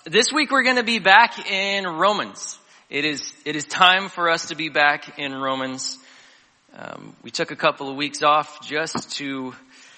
This week we're going to be back in Romans. It is time for us to be back in Romans. We took a couple of weeks off just to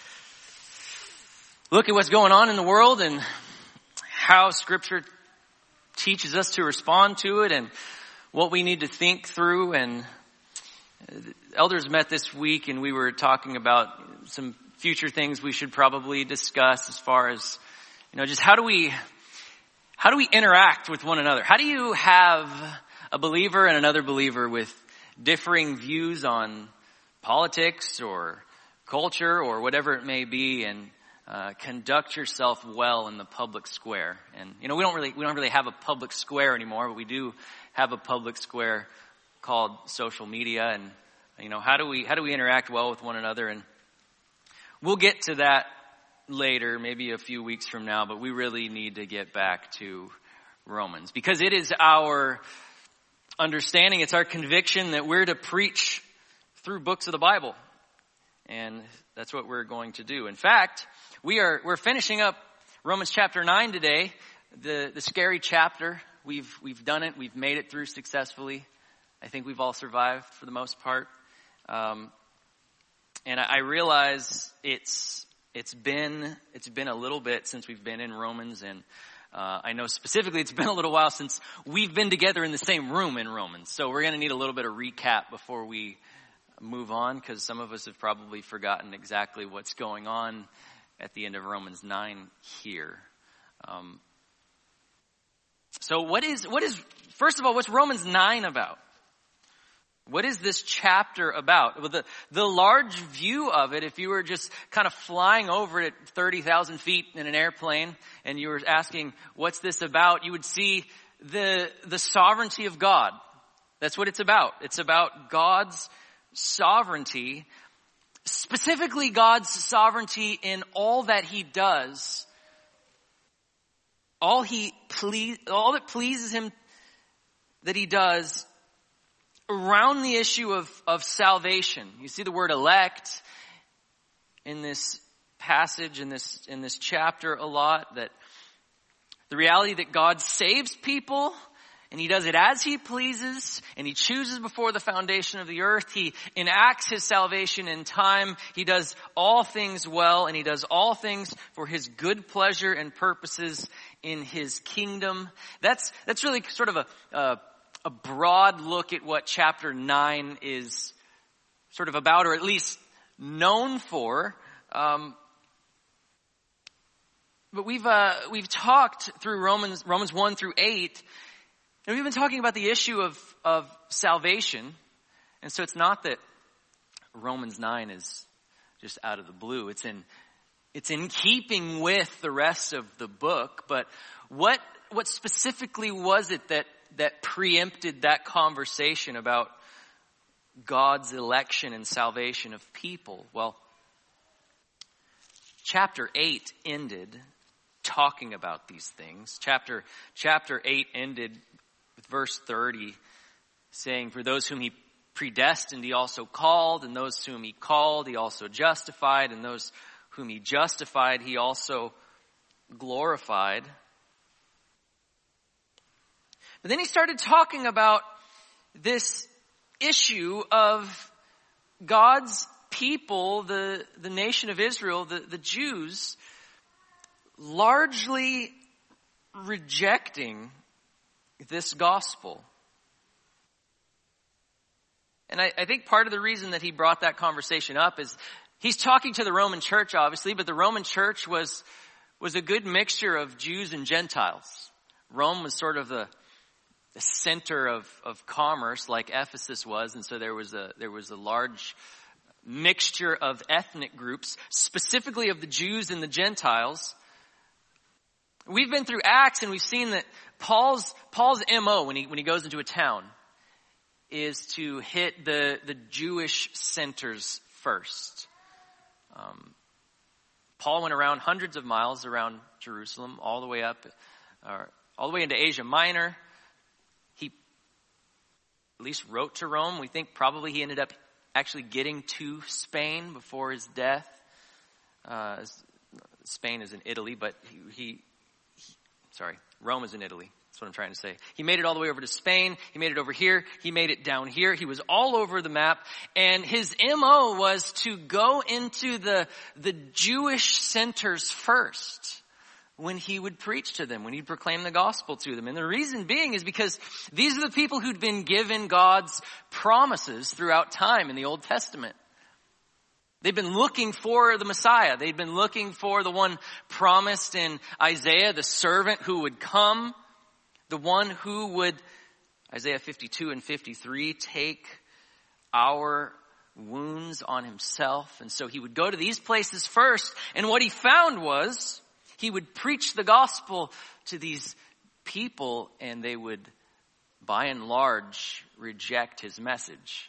look at what's going on in the world and how Scripture teaches us to respond to it and what we need to think through. And the elders met this week and we were talking about some future things we should probably discuss as far as, just how do we interact with one another? How do you have a believer and another believer with differing views on politics or culture or whatever it may be, and conduct yourself well in the public square? And we don't really have a public square anymore, but we do have a public square called social media. And how do we interact well with one another? And we'll get to that later, maybe a few weeks from now, but we really need to get back to Romans because it is our understanding, it's our conviction that we're to preach through books of the Bible. And that's what we're going to do. In fact, we're finishing up Romans chapter 9 today, the scary chapter. We've done it. We've made it through successfully. I think we've all survived for the most part. And I realize it's been a little bit since we've been in Romans, and I know specifically it's been a little while since we've been together in the same room in Romans. So we're going to need a little bit of recap before we move on, because some of us have probably forgotten exactly what's going on at the end of Romans 9 here. So what is first of all, what's Romans 9 about? What is this chapter about? Well, the large view of it, if you were just kind of flying over it at 30,000 feet in an airplane and you were asking, what's this about? You would see the sovereignty of God. That's what it's about. It's about God's sovereignty, specifically God's sovereignty in all that He does. All that pleases Him that He does around the issue of salvation. You see the word elect in this passage, in this chapter a lot, that the reality that God saves people and He does it as He pleases, and He chooses before the foundation of the earth. He enacts His salvation in time. He does all things well, and He does all things for His good pleasure and purposes in His kingdom. That's really sort of a broad look at what chapter 9 is sort of about, or at least known for. But we've talked through Romans 1 through 8, and we've been talking about the issue of salvation. And so it's not that Romans 9 is just out of the blue. It's in keeping with the rest of the book. But what specifically was it that preempted that conversation about God's election and salvation of people? Well, chapter 8 ended talking about these things. Chapter 8 ended with verse 30 saying, for those whom He predestined, He also called, and those whom He called, He also justified, and those whom He justified, He also glorified. But then he started talking about this issue of God's people, the nation of Israel, the Jews, largely rejecting this gospel. And I think part of the reason that he brought that conversation up is he's talking to the Roman church, obviously, but the Roman church was a good mixture of Jews and Gentiles. Rome was sort of the center of commerce, like Ephesus was, and so there was a large mixture of ethnic groups, specifically of the Jews and the Gentiles. We've been through Acts, and we've seen that Paul's MO when he goes into a town is to hit the Jewish centers first. Paul went around hundreds of miles around Jerusalem, all the way into Asia Minor. He at least wrote to Rome. We think probably he ended up actually getting to Spain before his death. Spain is in Italy, but he Rome is in Italy. That's what I'm trying to say. He made it all the way over to Spain. He made it over here. He made it down here. He was all over the map. And his MO was to go into the Jewish centers first when he would preach to them, when he'd proclaim the gospel to them. And the reason being is because these are the people who'd been given God's promises throughout time in the Old Testament. They've been looking for the Messiah. They'd been looking for the one promised in Isaiah, the servant who would come, the one who would, Isaiah 52 and 53, take our wounds on himself. And so he would go to these places first. And what he found was he would preach the gospel to these people, and they would, by and large, reject his message.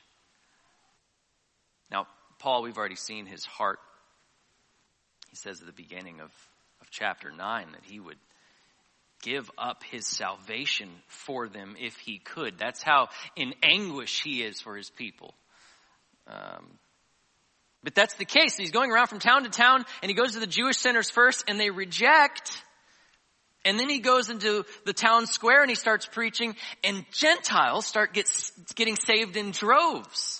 Now, Paul, we've already seen his heart. He says at the beginning of chapter 9 that he would give up his salvation for them if he could. That's how in anguish he is for his people. But that's the case. He's going around from town to town, and he goes to the Jewish centers first, and they reject. And then he goes into the town square, and he starts preaching, and Gentiles start getting saved in droves.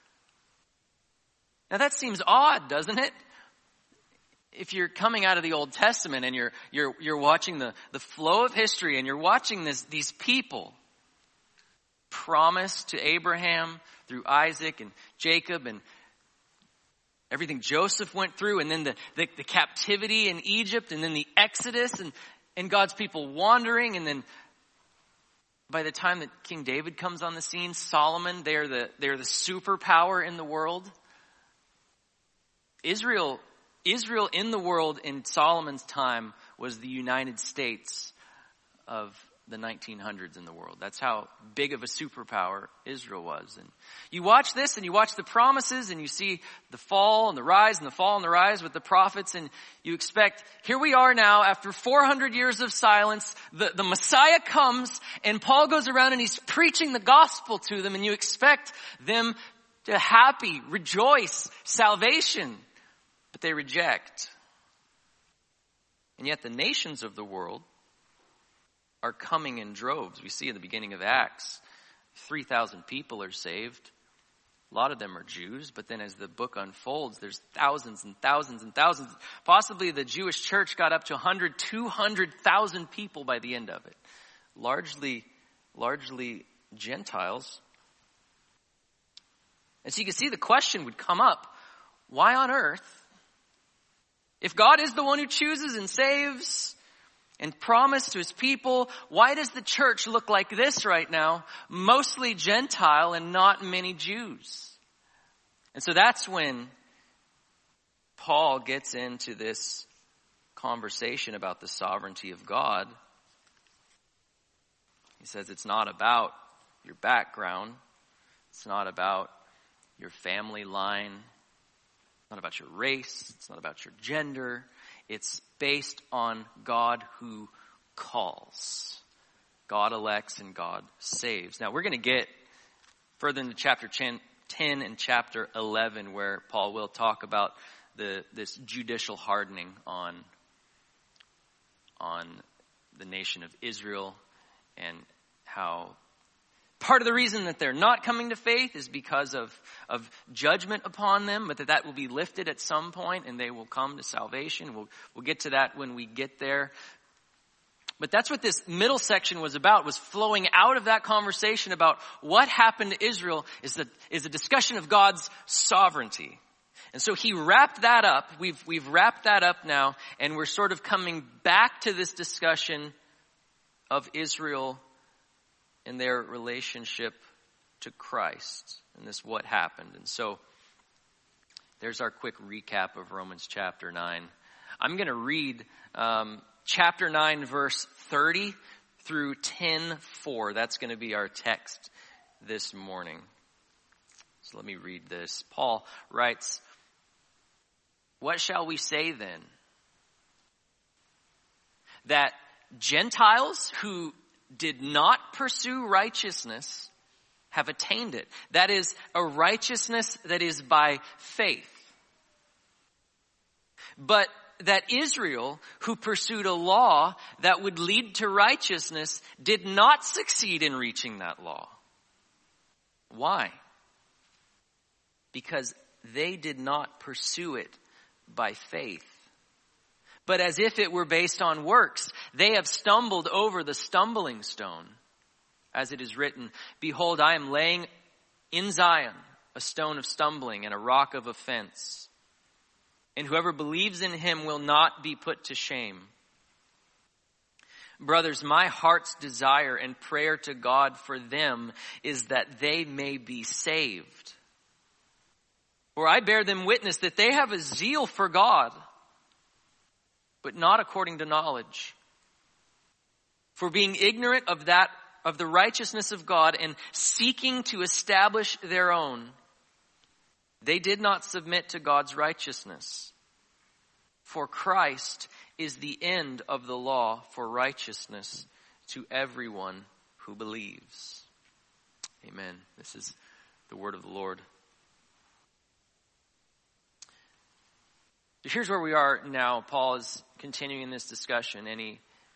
Now that seems odd, doesn't it? If you're coming out of the Old Testament and you're watching the flow of history, and you're watching these people promised to Abraham through Isaac and Jacob and everything Joseph went through, and then the captivity in Egypt, and then the Exodus, and God's people wandering, and then by the time that King David comes on the scene, Solomon, they're the superpower in the world. Israel in the world in Solomon's time was the United States of the 1900s in the world. That's how big of a superpower Israel was. And you watch this, and you watch the promises, and you see the fall and the rise and the fall and the rise with the prophets, and you expect, here we are now after 400 years of silence, the Messiah comes, and Paul goes around and he's preaching the gospel to them, and you expect them to rejoice, salvation. But they reject. And yet the nations of the world are coming in droves. We see in the beginning of Acts, 3,000 people are saved. A lot of them are Jews, but then as the book unfolds, there's thousands and thousands and thousands. Possibly the Jewish church got up to 100, 200,000 people by the end of it. Largely Gentiles. And so you can see the question would come up, why on earth, if God is the one who chooses and saves and promised to his people, why does the church look like this right now? Mostly Gentile and not many Jews. And so that's when Paul gets into this conversation about the sovereignty of God. He says it's not about your background. It's not about your family line. It's not about your race. It's not about your gender. It's based on God who calls. God elects and God saves. Now we're going to get further into chapter 10 and chapter 11 where Paul will talk about this judicial hardening on the nation of Israel, and how part of the reason that they're not coming to faith is because of judgment upon them, but that will be lifted at some point and they will come to salvation. We'll get to that when we get there. But that's what this middle section was about, was flowing out of that conversation about what happened to Israel is a discussion of God's sovereignty. And so he wrapped that up. We've wrapped that up now, and we're sort of coming back to this discussion of Israel in their relationship to Christ, and this what happened. And so there's our quick recap of Romans chapter 9. I'm going to read chapter 9 verse 30 through 10:4. That's going to be our text this morning. So let me read this. Paul writes, "What shall we say then? That Gentiles who did not pursue righteousness have attained it. That is a righteousness that is by faith. But that Israel, who pursued a law that would lead to righteousness, did not succeed in reaching that law. Why? Because they did not pursue it by faith, but as if it were based on works. They have stumbled over the stumbling stone. As it is written, behold, I am laying in Zion a stone of stumbling and a rock of offense. And whoever believes in him will not be put to shame. Brothers, my heart's desire and prayer to God for them is that they may be saved. For I bear them witness that they have a zeal for God, but not according to knowledge. For being ignorant of the righteousness of God and seeking to establish their own, they did not submit to God's righteousness. For Christ is the end of the law for righteousness to everyone who believes. Amen. This is the word of the Lord. Here's where we are now. Paul is continuing this discussion, and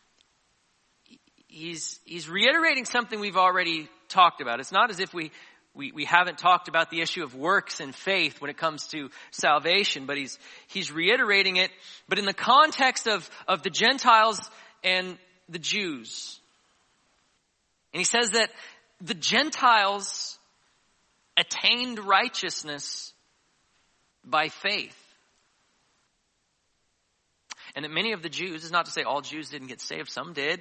he's reiterating something we've already talked about. It's not as if we haven't talked about the issue of works and faith when it comes to salvation, but he's reiterating it, but in the context of the Gentiles and the Jews. And he says that the Gentiles attained righteousness by faith. And that many of the Jews, is not to say all Jews didn't get saved, some did.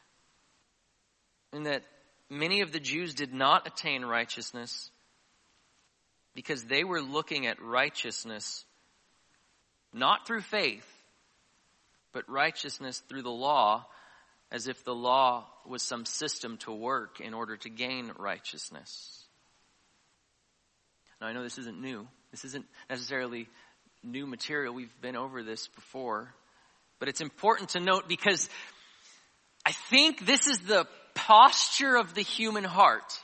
And that many of the Jews did not attain righteousness because they were looking at righteousness not through faith, but righteousness through the law, as if the law was some system to work in order to gain righteousness. Now I know this isn't new. This isn't necessarily new material. We've been over this before. But it's important to note because I think this is the posture of the human heart,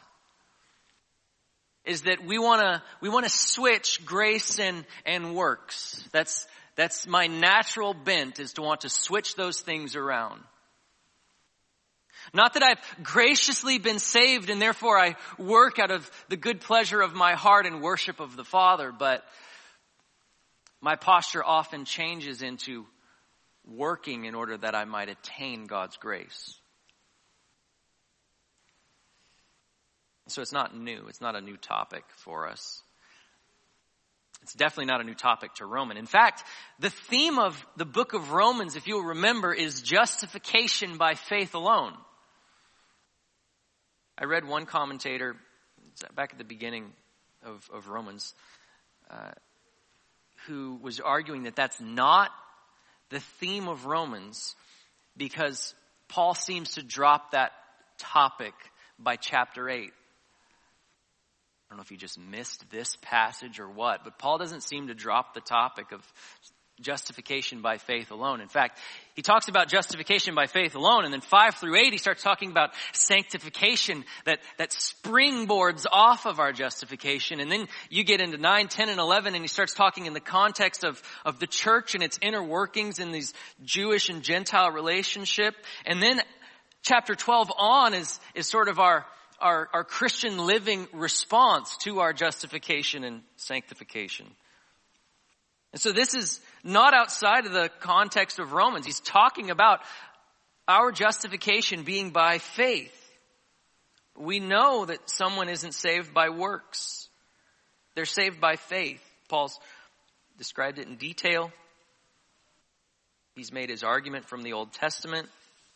is that we want to switch grace and works. That's my natural bent, is to want to switch those things around. Not that I've graciously been saved and therefore I work out of the good pleasure of my heart and worship of the Father, but my posture often changes into working in order that I might attain God's grace. So it's not new. It's not a new topic for us. It's definitely not a new topic to Roman. In fact, the theme of the book of Romans, if you'll remember, is justification by faith alone. I read one commentator back at the beginning of Romans who was arguing that that's not the theme of Romans because Paul seems to drop that topic by chapter 8. I don't know if you just missed this passage or what, but Paul doesn't seem to drop the topic of justification by faith alone. In fact, he talks about justification by faith alone, and then 5 through 8, he starts talking about sanctification that springboards off of our justification. And then you get into 9, 10, and 11, and he starts talking in the context of the church and its inner workings in these Jewish and Gentile relationship. And then chapter 12 on is sort of our Christian living response to our justification and sanctification. And so this is not outside of the context of Romans. He's talking about our justification being by faith. We know that someone isn't saved by works. They're saved by faith. Paul's described it in detail. He's made his argument from the Old Testament.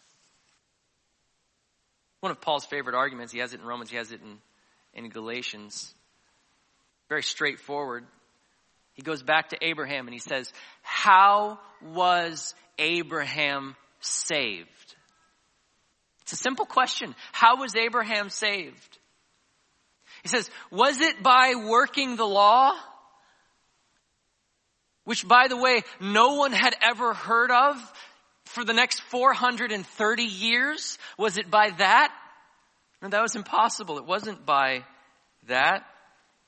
One of Paul's favorite arguments, he has it in Romans, he has it in Galatians. Very straightforward. He goes back to Abraham and he says, how was Abraham saved? It's a simple question. How was Abraham saved? He says, was it by working the law? Which, by the way, no one had ever heard of for the next 430 years? Was it by that? No, that was impossible. It wasn't by that.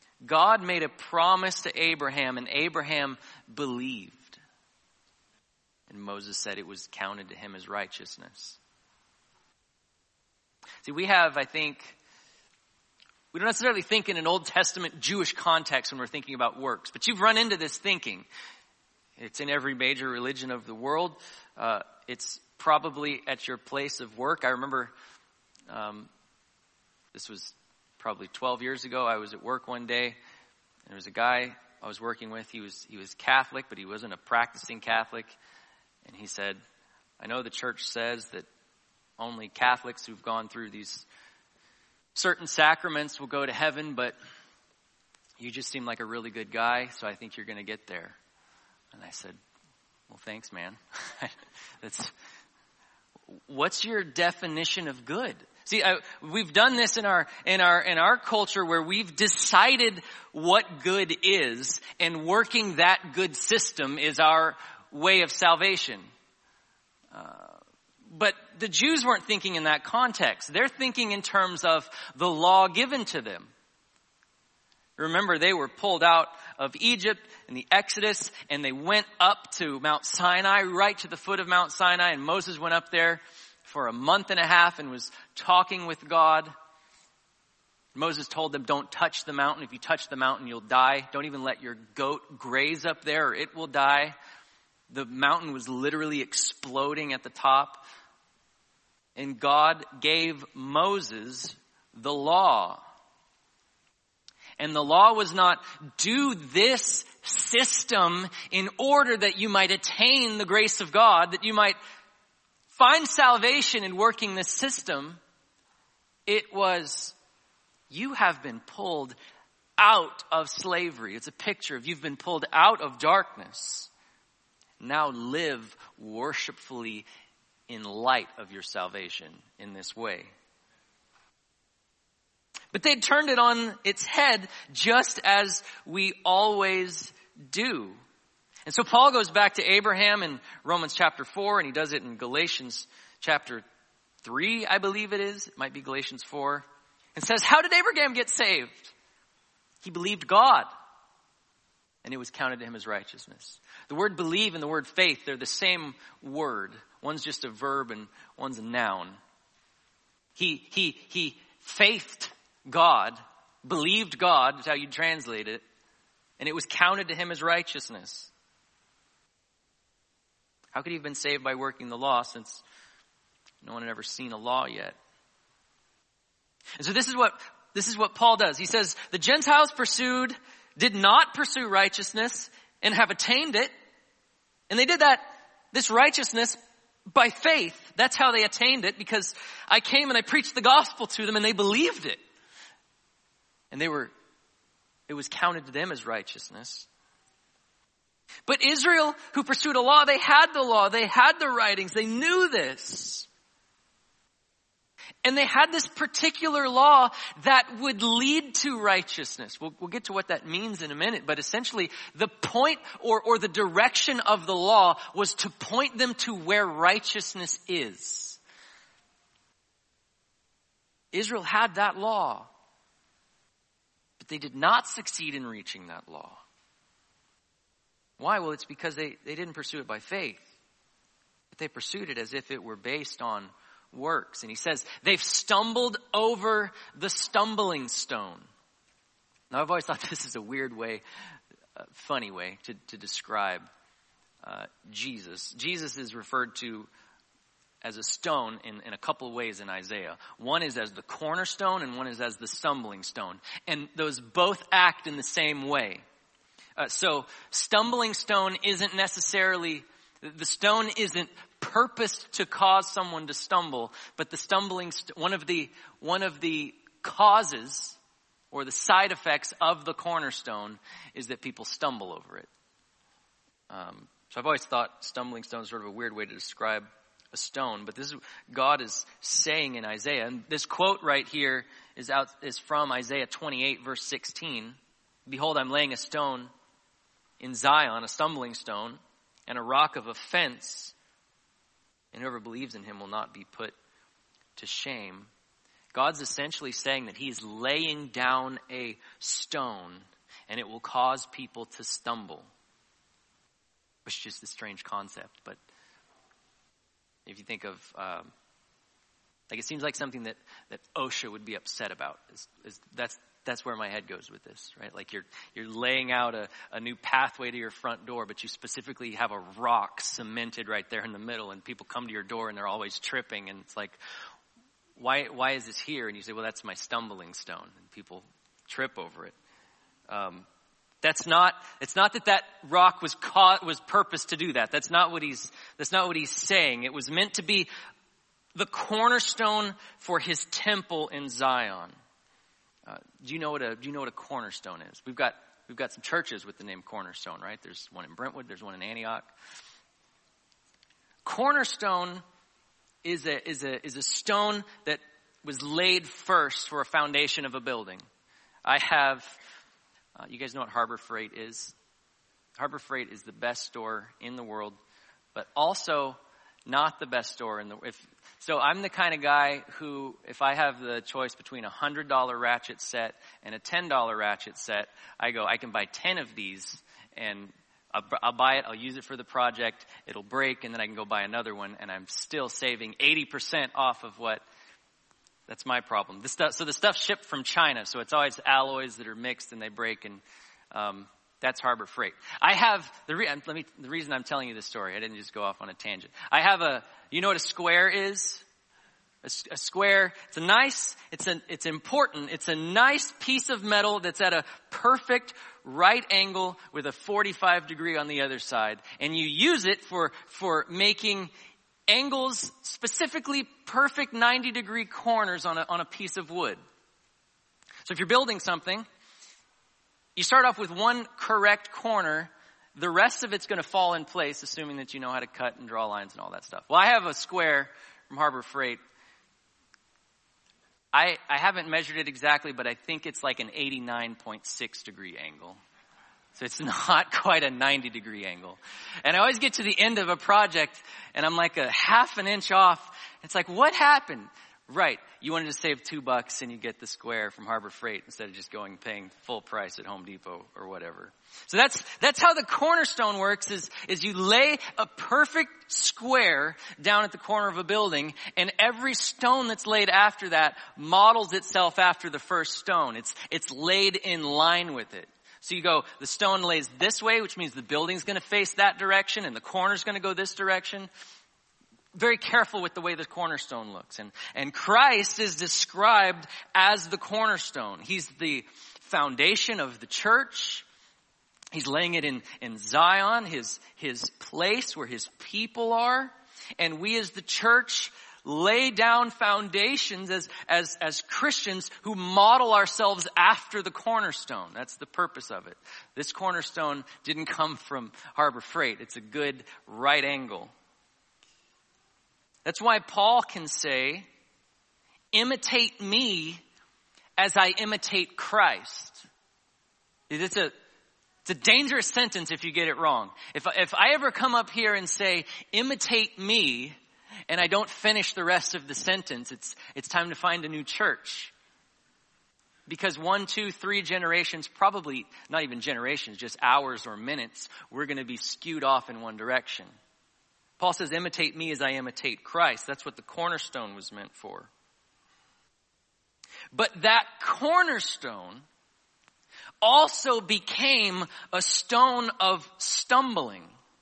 God made a promise to Abraham, and Abraham believed. And Moses said it was counted to him as righteousness. See, we don't necessarily think in an Old Testament Jewish context when we're thinking about works, but you've run into this thinking. It's in every major religion of the world. It's probably at your place of work. I remember, this was probably 12 years ago. I was at work one day, and there was a guy I was working with. He was Catholic, but he wasn't a practicing Catholic. And he said, I know the church says that only Catholics who've gone through these certain sacraments will go to heaven, but you just seem like a really good guy, so I think you're going to get there. And I said, well, thanks, man. What's your definition of good? See, we've done this in our culture where we've decided what good is, and working that good system is our way of salvation. But the Jews weren't thinking in that context. They're thinking in terms of the law given to them. Remember, they were pulled out of Egypt in the Exodus, and they went up to Mount Sinai, right to the foot of Mount Sinai, and Moses went up there for a month and a half and was talking with God. Moses told them, don't touch the mountain. If you touch the mountain, you'll die. Don't even let your goat graze up there or it will die. The mountain was literally exploding at the top. And God gave Moses the law. And the law was not, do this system in order that you might attain the grace of God, that you might find salvation in working this system. It was, you have been pulled out of slavery. It's a picture of you've been pulled out of darkness. Now live worshipfully in light of your salvation in this way. But they turned it on its head, just as we always do. And so Paul goes back to Abraham in Romans chapter 4, and he does it in Galatians chapter 3, I believe it is. It might be Galatians 4. And says, how did Abraham get saved? He believed God, and it was counted to him as righteousness. The word believe and the word faith, they're the same word. One's just a verb and one's a noun. He faithed God, believed God, is how you translate it, and it was counted to him as righteousness. How could he have been saved by working the law, since no one had ever seen a law yet? And so this is what Paul does. He says, the Gentiles did not pursue righteousness and have attained it. And they did this righteousness by faith. That's how they attained it, because I came and I preached the gospel to them and they believed it. And it was counted to them as righteousness. But Israel, who pursued a law, they had the writings, they knew this. And they had this particular law that would lead to righteousness. We'll get to what that means in a minute, but essentially the point or the direction of the law was to point them to where righteousness is. Israel had that law, but they did not succeed in reaching that law. Why? Well, it's because they didn't pursue it by faith, but they pursued it as if it were based on works. And he says, they've stumbled over the stumbling stone. Now, I've always thought this is a weird way, funny way to describe Jesus. Jesus is referred to as a stone in a couple of ways in Isaiah. One is as the cornerstone and one is as the stumbling stone. And those both act in the same way. So stumbling stone isn't necessarily, the stone isn't purposed to cause someone to stumble, but the one of the causes or the side effects of the cornerstone is that people stumble over it. So I've always thought stumbling stone is sort of a weird way to describe a stone, but this is God is saying in Isaiah, and this quote right here is from Isaiah 28 verse 16. Behold, I'm laying a stone in Zion, a stumbling stone, and a rock of offense, and whoever believes in him will not be put to shame. God's essentially saying that he's laying down a stone, and it will cause people to stumble. Which is just a strange concept, but If you think of, like it seems like something that OSHA would be upset about. That's where my head goes with this, right? Like you're laying out a new pathway to your front door, but you specifically have a rock cemented right there in the middle, and people come to your door and they're always tripping, and it's like, why is this here? And you say, well, that's my stumbling stone, and people trip over it. It's not that rock was purposed to do that. That's not what he's saying. It was meant to be the cornerstone for his temple in Zion. Do you know what a cornerstone is? We've got some churches with the name Cornerstone, right? There's one in Brentwood, there's one in Antioch. Cornerstone is a stone that was laid first for a foundation of a building. I have, you guys know what Harbor Freight is? Harbor Freight is the best store in the world, but also not the best store in the world. So I'm the kind of guy who, if I have the choice between a $100 ratchet set and a $10 ratchet set, I can buy 10 of these, and I'll buy it, I'll use it for the project, it'll break, and then I can go buy another one, and I'm still saving 80% off of what. That's my problem. So the stuff's shipped from China, so it's always alloys that are mixed and they break, and that's Harbor Freight. I have the reason I'm telling you this story. I didn't just go off on a tangent. I have you know what a square is? A square. It's important. It's a nice piece of metal that's at a perfect right angle with a 45 degree on the other side, and you use it for making angles, specifically perfect 90 degree corners on a piece of wood. So if you're building something, you start off with one correct corner. The rest of it's going to fall in place, assuming that you know how to cut and draw lines and all that stuff. Well, I have a square from Harbor Freight. I haven't measured it exactly, but I think it's like an 89.6 degree angle. So it's not quite a 90 degree angle. And I always get to the end of a project and I'm like a half an inch off. It's like, what happened? Right. You wanted to save $2 and you get the square from Harbor Freight instead of just paying full price at Home Depot or whatever. So that's how the cornerstone works is you lay a perfect square down at the corner of a building, and every stone that's laid after that models itself after the first stone. It's laid in line with it. So you go, the stone lays this way, which means the building's going to face that direction and the corner's going to go this direction. Very careful with the way the cornerstone looks. And Christ is described as the cornerstone. He's the foundation of the church. He's laying it in Zion, his place where his people are. And we as the church lay down foundations as Christians who model ourselves after the cornerstone. That's the purpose of it. This cornerstone didn't come from Harbor Freight. It's a good right angle. That's why Paul can say, imitate me as I imitate Christ. It's a dangerous sentence if you get it wrong. If I ever come up here and say, imitate me, and I don't finish the rest of the sentence, it's time to find a new church. Because 1, 2, 3 generations, probably not even generations, just hours or minutes, we're going to be skewed off in one direction. Paul says, imitate me as I imitate Christ. That's what the cornerstone was meant for. But that cornerstone also became a stone of stumbling.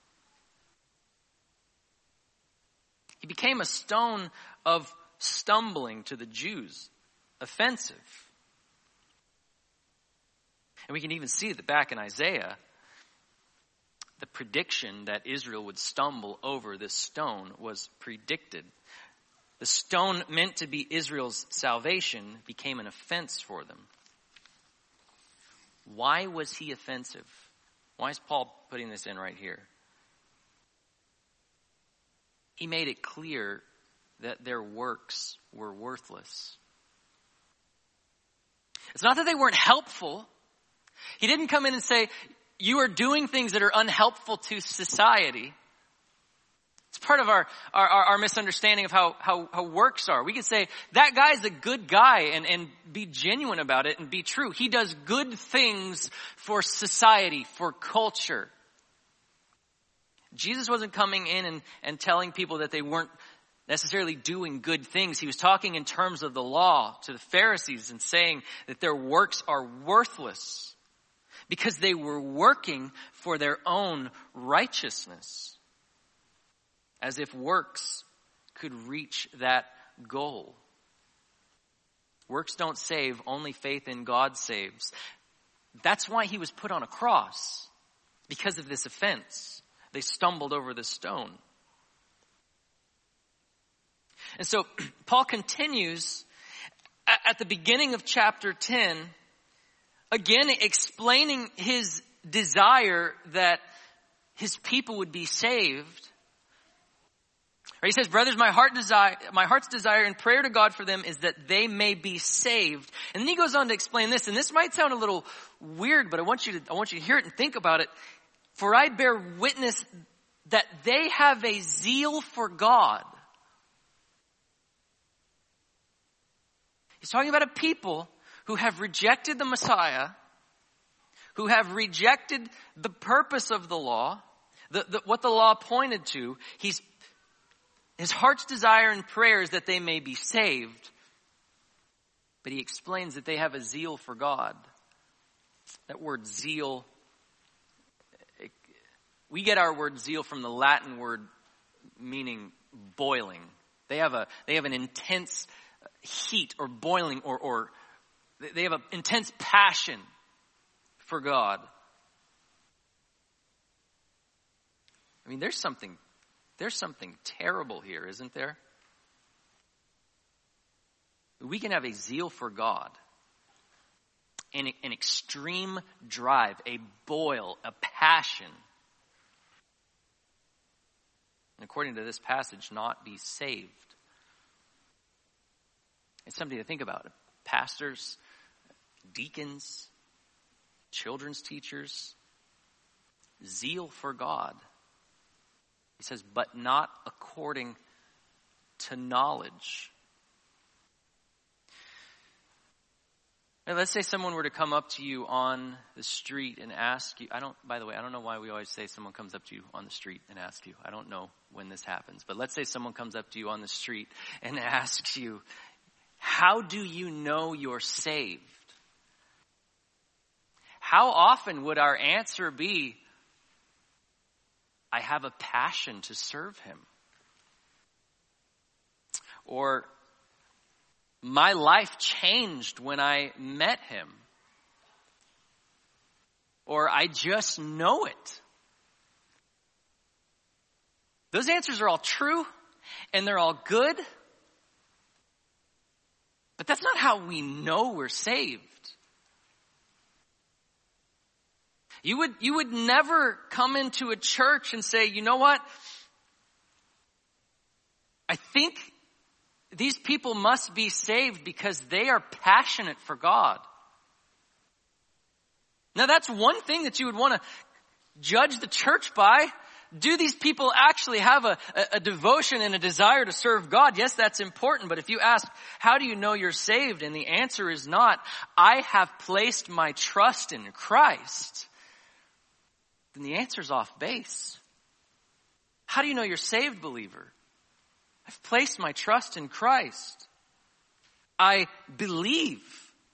He became a stone of stumbling to the Jews, offensive. And we can even see that back in Isaiah, the prediction that Israel would stumble over this stone was predicted. The stone meant to be Israel's salvation became an offense for them. Why was he offensive? Why is Paul putting this in right here? He made it clear that their works were worthless. It's not that they weren't helpful. He didn't come in and say, you are doing things that are unhelpful to society. It's part of our misunderstanding of how works are. We could say, that guy's a good guy and be genuine about it and be true. He does good things for society, for culture. Jesus wasn't coming in and telling people that they weren't necessarily doing good things. He was talking in terms of the law to the Pharisees and saying that their works are worthless because they were working for their own righteousness, as if works could reach that goal. Works don't save, only faith in God saves. That's why he was put on a cross, because of this offense. They stumbled over the stone. And so Paul continues at the beginning of chapter 10, again explaining his desire that his people would be saved. He says, brothers, my heart's desire and prayer to God for them is that they may be saved. And then he goes on to explain this, and this might sound a little weird, but I want you to hear it and think about it. For I bear witness that they have a zeal for God. He's talking about a people who have rejected the Messiah, who have rejected the purpose of the law, what the law pointed to. His heart's desire and prayer is that they may be saved. But he explains that they have a zeal for God. That word zeal, we get our word zeal from the Latin word meaning boiling. They have an intense heat or boiling or they have an intense passion for God. I mean, there's something terrible here, isn't there? We can have a zeal for God, an extreme drive, a boil, a passion. And according to this passage, not be saved. It's something to think about. Pastors, deacons, children's teachers, zeal for God. He says, but not according to knowledge. Now, let's say someone were to come up to you on the street and ask you, by the way, I don't know why we always say someone comes up to you on the street and asks you. I don't know when this happens, but let's say someone comes up to you on the street and asks you, how do you know you're saved? How often would our answer be, I have a passion to serve him? Or, my life changed when I met him. Or, I just know it. Those answers are all true and they're all good. But that's not how we know we're saved. You would never come into a church and say, you know what? I think these people must be saved because they are passionate for God. Now that's one thing that you would want to judge the church by. Do these people actually have a devotion and a desire to serve God? Yes, that's important. But if you ask, how do you know you're saved? And the answer is not, I have placed my trust in Christ. Then the answer's off base. How do you know you're saved, believer? I've placed my trust in Christ. I believe.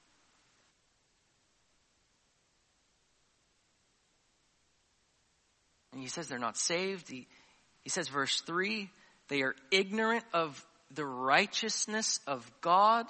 And he says they're not saved. He says, verse 3, they are ignorant of the righteousness of God.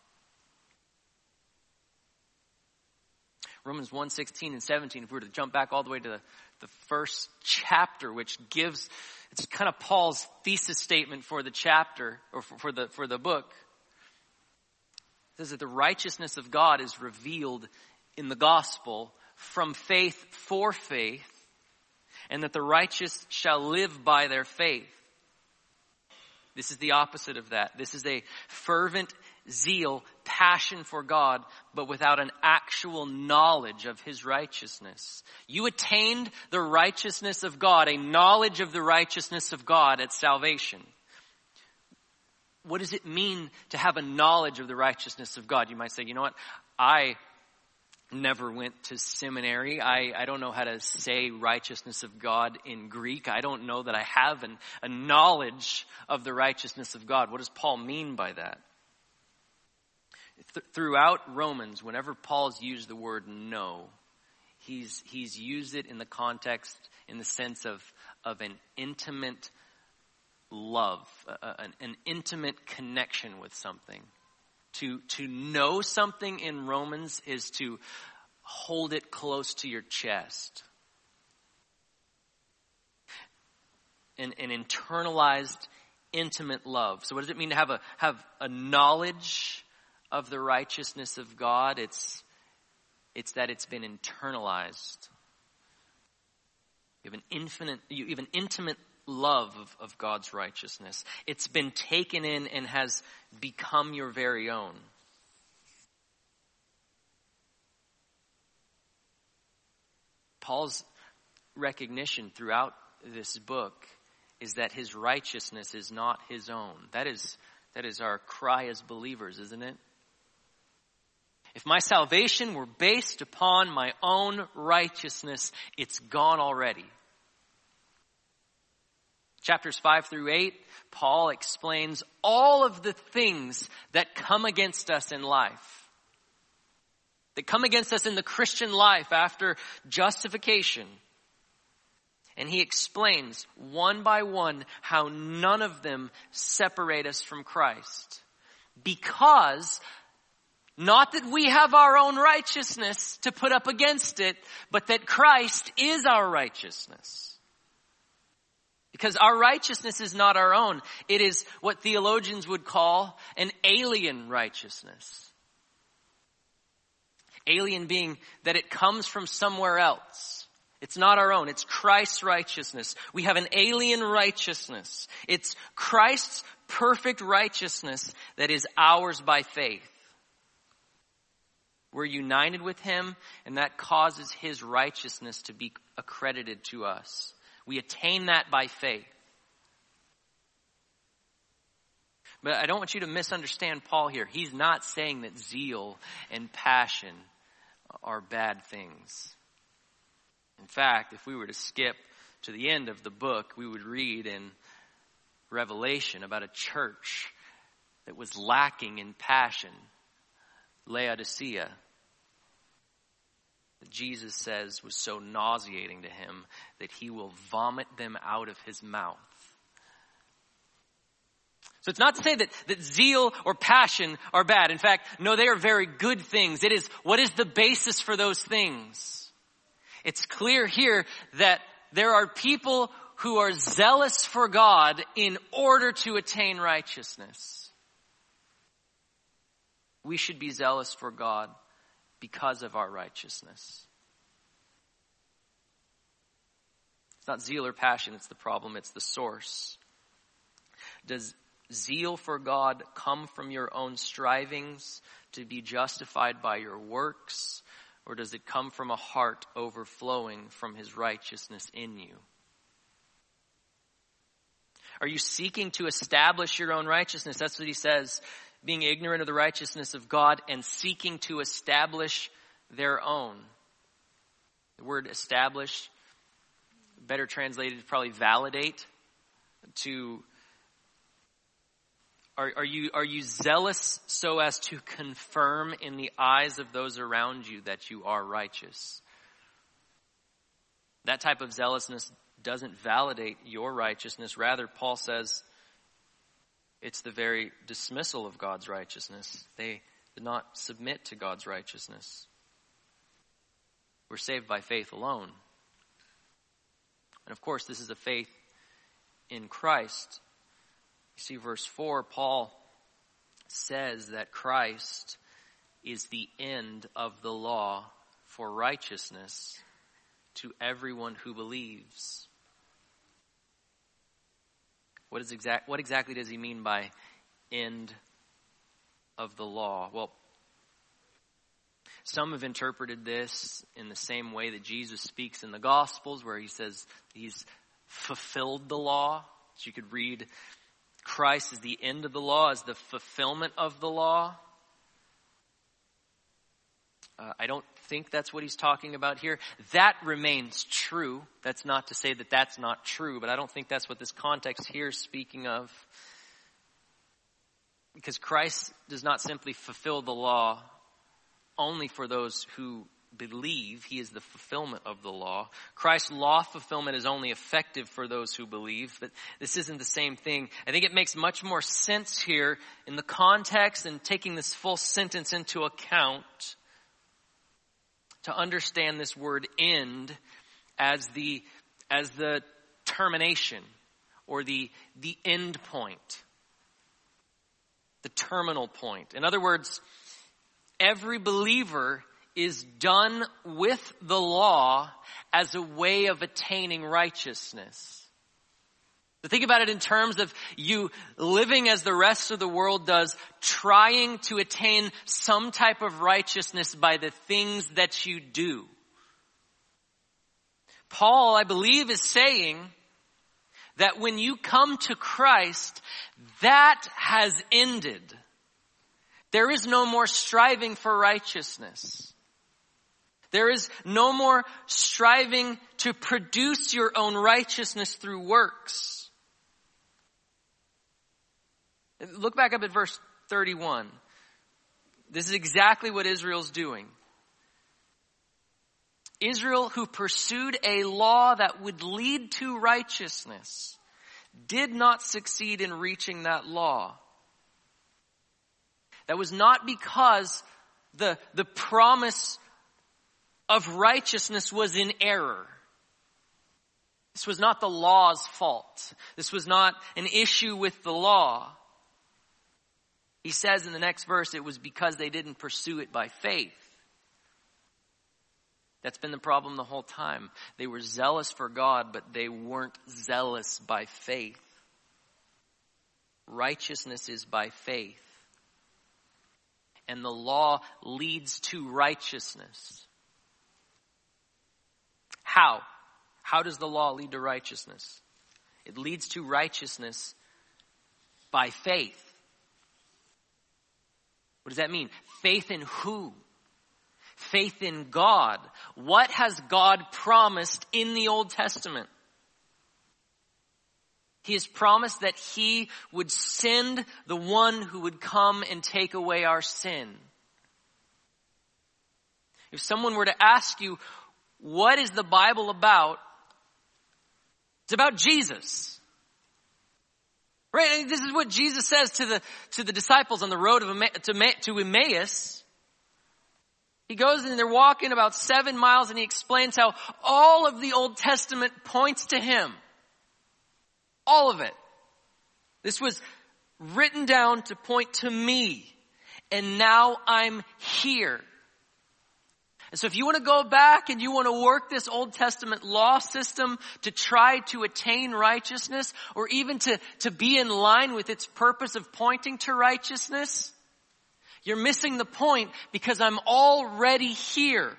Romans 1:16 and 17, if we were to jump back all the way to the first chapter, which gives, it's kind of Paul's thesis statement for the chapter, or for the book. It says that the righteousness of God is revealed in the gospel from faith for faith, and that the righteous shall live by their faith. This is the opposite of that. This is a fervent zeal, passion for God, but without an actual knowledge of his righteousness. You attained the righteousness of God, a knowledge of the righteousness of God at salvation. What does it mean to have a knowledge of the righteousness of God? You might say, you know what? never went to seminary. I don't know how to say righteousness of God in Greek. I don't know that I have a knowledge of the righteousness of God. What does Paul mean by that? Throughout Romans, whenever Paul's used the word know, he's used it in the context, in the sense of an intimate love, an intimate connection with something. To know something in Romans is to hold it close to your chest. An internalized, intimate love. So what does it mean to have a knowledge of the righteousness of God? It's that it's been internalized. You have an intimate love of God's righteousness. It's been taken in and has become your very own. Paul's recognition throughout this book is that his righteousness is not his own. That is our cry as believers, isn't it? If my salvation were based upon my own righteousness, it's gone already. Chapters 5 through 8, Paul explains all of the things that come against us in life. That come against us in the Christian life after justification. And he explains one by one how none of them separate us from Christ. Because not that we have our own righteousness to put up against it, but that Christ is our righteousness. Because our righteousness is not our own. It is what theologians would call an alien righteousness. Alien being that it comes from somewhere else. It's not our own. It's Christ's righteousness. We have an alien righteousness. It's Christ's perfect righteousness that is ours by faith. We're united with him, and that causes his righteousness to be accredited to us. We attain that by faith. But I don't want you to misunderstand Paul here. He's not saying that zeal and passion are bad things. In fact, if we were to skip to the end of the book, we would read in Revelation about a church that was lacking in passion, Laodicea. Jesus says was so nauseating to him that he will vomit them out of his mouth. So it's not to say that zeal or passion are bad. In fact, no, they are very good things. It is, what is the basis for those things? It's clear here that there are people who are zealous for God in order to attain righteousness. We should be zealous for God because of our righteousness. It's not zeal or passion, it's the problem, it's the source. Does zeal for God come from your own strivings to be justified by your works, or does it come from a heart overflowing from his righteousness in you? Are you seeking to establish your own righteousness? That's what he says. Being ignorant of the righteousness of God and seeking to establish their own. The word establish, better translated, probably validate. Are you zealous so as to confirm in the eyes of those around you that you are righteous? That type of zealousness doesn't validate your righteousness. Rather, Paul says, it's the very dismissal of God's righteousness. They did not submit to God's righteousness. We're saved by faith alone. And of course, this is a faith in Christ. You see, verse 4, Paul says that Christ is the end of the law for righteousness to everyone who believes. What exactly does he mean by end of the law? Well, some have interpreted this in the same way that Jesus speaks in the Gospels, where he says he's fulfilled the law. So you could read Christ as the end of the law, as the fulfillment of the law. I don't think that's what he's talking about here. That remains true. That's not to say that that's not true, but I don't think that's what this context here is speaking of. Because Christ does not simply fulfill the law only for those who believe. He is the fulfillment of the law. Christ's law fulfillment is only effective for those who believe, but this isn't the same thing. I think it makes much more sense here in the context and taking this full sentence into account to understand this word end as the termination or the end point, the terminal point. In other words, every believer is done with the law as a way of attaining righteousness. So think about it in terms of you living as the rest of the world does, trying to attain some type of righteousness by the things that you do. Paul, I believe, is saying that when you come to Christ, that has ended. There is no more striving for righteousness. There is no more striving to produce your own righteousness through works. Look back up at verse 31. This is exactly what Israel's doing. Israel, who pursued a law that would lead to righteousness, did not succeed in reaching that law. That was not because the promise of righteousness was in error. This was not the law's fault. This was not an issue with the law. He says in the next verse, it was because they didn't pursue it by faith. That's been the problem the whole time. They were zealous for God, but they weren't zealous by faith. Righteousness is by faith. And the law leads to righteousness. How? How does the law lead to righteousness? It leads to righteousness by faith. What does that mean? Faith in who? Faith in God. What has God promised in the Old Testament? He has promised that He would send the one who would come and take away our sin. If someone were to ask you, what is the Bible about? It's about Jesus. Right? This is what Jesus says to the disciples on the road to Emmaus. He goes and they're walking about 7 miles and he explains how all of the Old Testament points to Him. All of it. This was written down to point to me. And now I'm here. And so if you want to go back and you want to work this Old Testament law system to try to attain righteousness, or even to be in line with its purpose of pointing to righteousness, you're missing the point because I'm already here.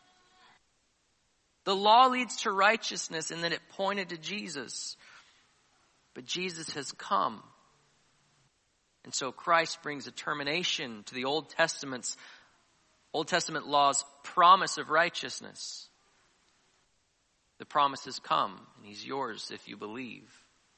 The law leads to righteousness and then it pointed to Jesus. But Jesus has come. And so Christ brings a termination to the Old Testament law's promise of righteousness. The promise has come, and He's yours if you believe.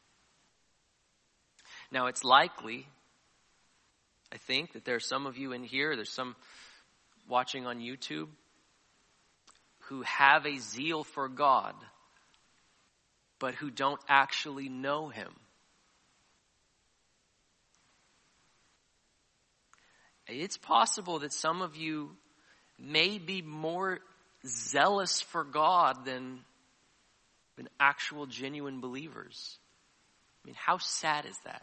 Now it's likely, I think, that there are some of you in here, there's some watching on YouTube, who have a zeal for God, but who don't actually know Him. It's possible that some of you may be more zealous for God than actual genuine believers. I mean, how sad is that?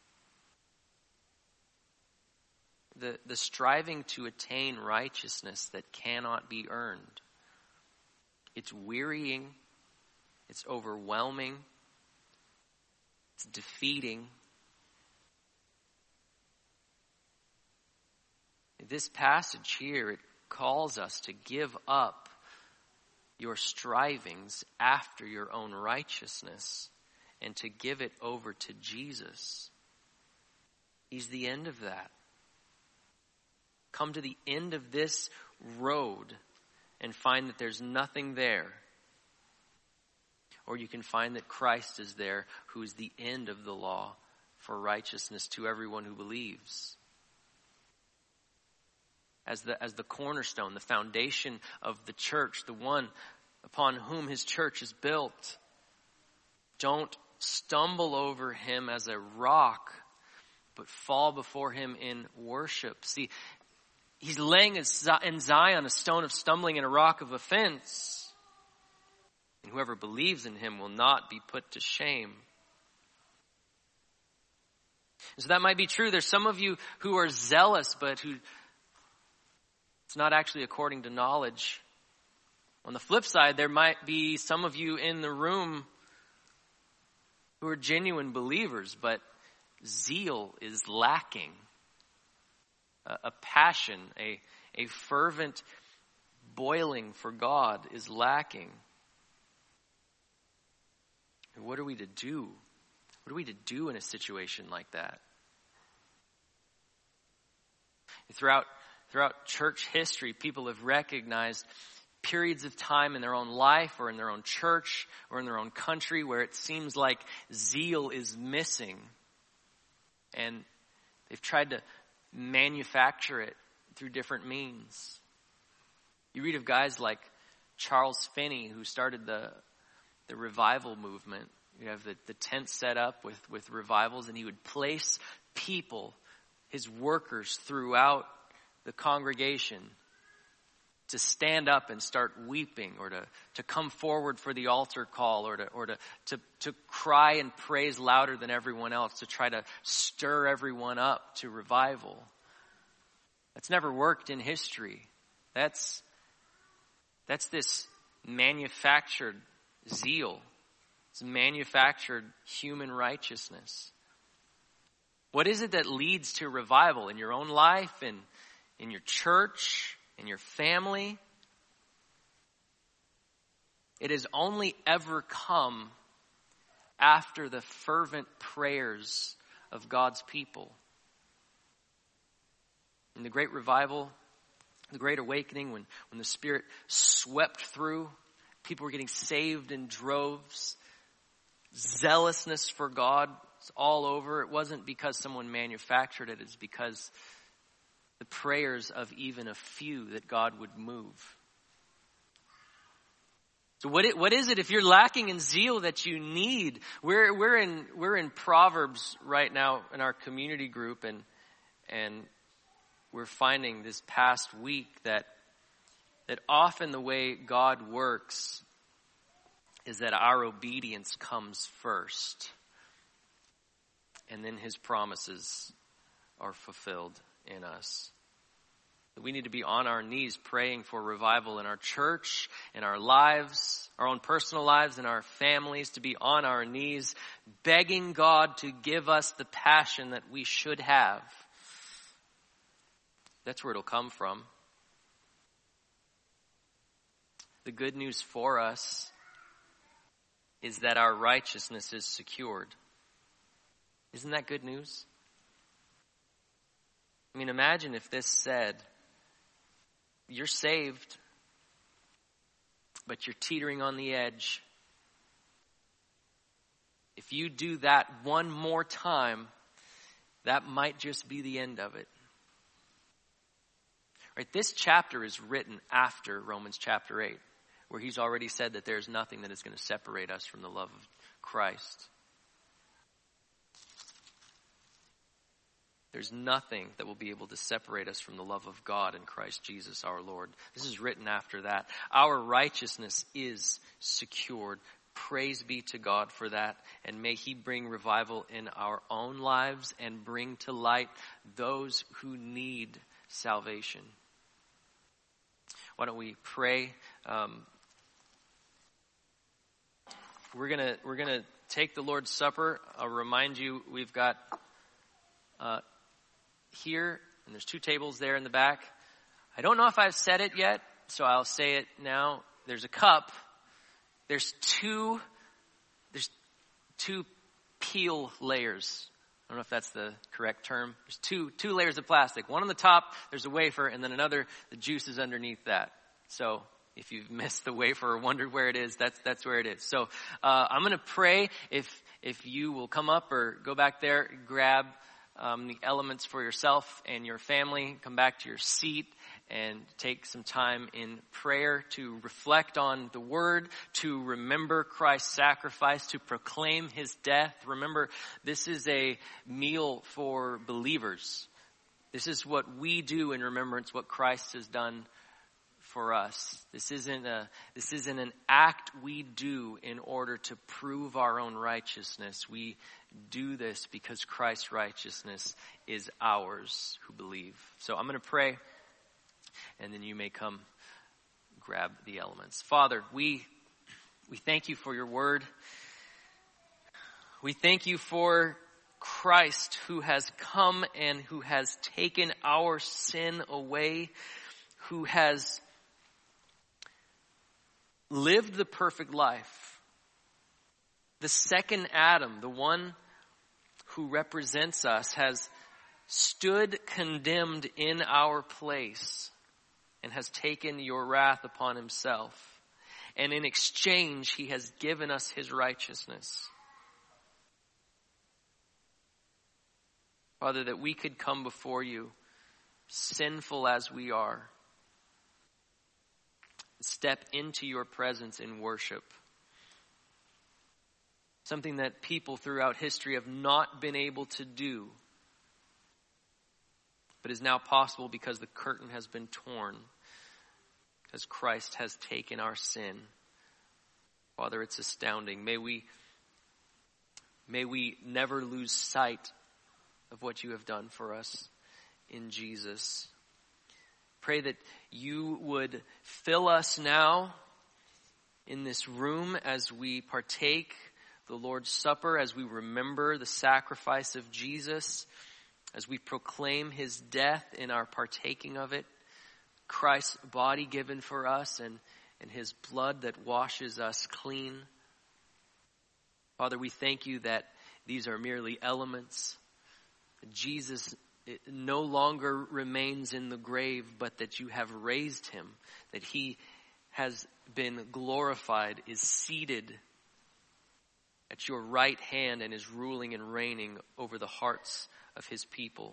The striving to attain righteousness that cannot be earned. It's wearying. It's overwhelming. It's defeating. This passage here, it calls us to give up your strivings after your own righteousness and to give it over to Jesus. He's the end of that. come to the end of this road and find that there's nothing there. Or you can find that Christ is there, who is the end of the law for righteousness to everyone who believes. As the cornerstone, the foundation of the church, the one upon whom his church is built. Don't stumble over him as a rock, but fall before him in worship. See, he's laying in Zion a stone of stumbling and a rock of offense. And whoever believes in him will not be put to shame. So that might be true. There's some of you who are zealous, but who it's not actually according to knowledge. On the flip side, there might be some of you in the room who are genuine believers, but zeal is lacking. A passion, a fervent boiling for God is lacking. And what are we to do? What are we to do in a situation like that? Throughout church history, people have recognized periods of time in their own life or in their own church or in their own country where it seems like zeal is missing. And they've tried to manufacture it through different means. You read of guys like Charles Finney, who started the revival movement. You have the tent set up with revivals, and he would place people, his workers throughout the congregation, to stand up and start weeping, or to come forward for the altar call, or to cry and praise louder than everyone else, to try to stir everyone up to revival. That's never worked in history. That's this manufactured zeal. It's manufactured human righteousness. What is it that leads to revival in your own life, in your church, in your family? It has only ever come after the fervent prayers of God's people. In the Great Revival, the Great Awakening, when the Spirit swept through, people were getting saved in droves. Zealousness for God was all over. It wasn't because someone manufactured it. It's because the prayers of even a few that God would move. So what is it if you're lacking in zeal that you need? We're in Proverbs right now in our community group, and we're finding this past week that often the way God works is that our obedience comes first, and then his promises are fulfilled in us. We need to be on our knees praying for revival in our church, in our lives, our own personal lives, in our families, to be on our knees begging God to give us the passion that we should have. That's where it'll come from. The good news for us is that our righteousness is secured. Isn't that good news? I mean, imagine if this said, you're saved, but you're teetering on the edge. If you do that one more time, that might just be the end of it. Right? This chapter is written after Romans chapter 8, where he's already said that there's nothing that is going to separate us from the love of Christ. There's nothing that will be able to separate us from the love of God in Christ Jesus our Lord. This is written after that. Our righteousness is secured. Praise be to God for that. And may he bring revival in our own lives and bring to light those who need salvation. Why don't we pray? We're gonna take the Lord's Supper. I'll remind you, we've got here, and there's 2 tables there in the back. I don't know if I've said it yet, so I'll say it now. There's a cup. There's two peel layers I don't know if that's the correct term. There's two layers of plastic. One on the top, there's a wafer, and then another, the juice is underneath that. So if you've missed the wafer or wondered where it is, that's where it is. So I'm going to pray if you will come up or go back there, grab the elements for yourself and your family, come back to your seat and take some time in prayer to reflect on the word, to remember Christ's sacrifice, to proclaim his death. Remember, this is a meal for believers. This is what we do in remembrance what Christ has done for us. This isn't an act we do in order to prove our own righteousness. We do this because Christ's righteousness is ours who believe. So I'm going to pray, and then you may come grab the elements. Father, we thank you for your word. We thank you for Christ who has come and who has taken our sin away, who has lived the perfect life. The second Adam, the one who represents us, has stood condemned in our place and has taken your wrath upon himself. And in exchange, he has given us his righteousness. Father, that we could come before you, sinful as we are, step into your presence in worship. Something that people throughout history have not been able to do, but is now possible because the curtain has been torn, because Christ has taken our sin. Father, it's astounding. May we never lose sight of what you have done for us in Jesus. Pray that you would fill us now in this room as we partake the Lord's Supper, as we remember the sacrifice of Jesus, as we proclaim his death in our partaking of it, Christ's body given for us and his blood that washes us clean. Father, we thank you that these are merely elements. Jesus no longer remains in the grave, but that you have raised him, that he has been glorified, is seated at your right hand and is ruling and reigning over the hearts of his people.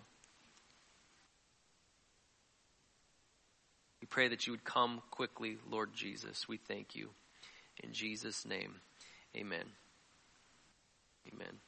We pray that you would come quickly, Lord Jesus. We thank you. In Jesus' name, amen. Amen.